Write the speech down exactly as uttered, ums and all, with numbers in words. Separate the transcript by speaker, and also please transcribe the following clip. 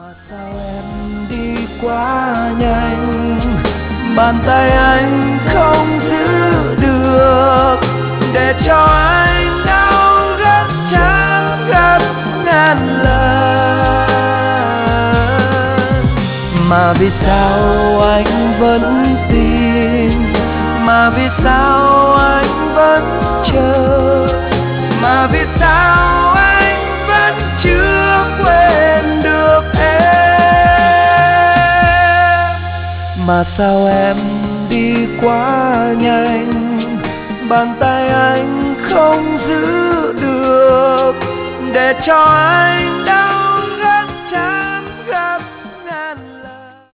Speaker 1: Mà sao em đi quá nhanh, bàn tay anh không giữ được, để cho anh đau rất chán gấp ngàn lần. Mà vì sao anh vẫn tin, mà vì sao anh vẫn chờ, mà vì sao anh vẫn chưa quên được em. Mà sao em đi quá nhanh, bàn tay anh không giữ được, để cho anh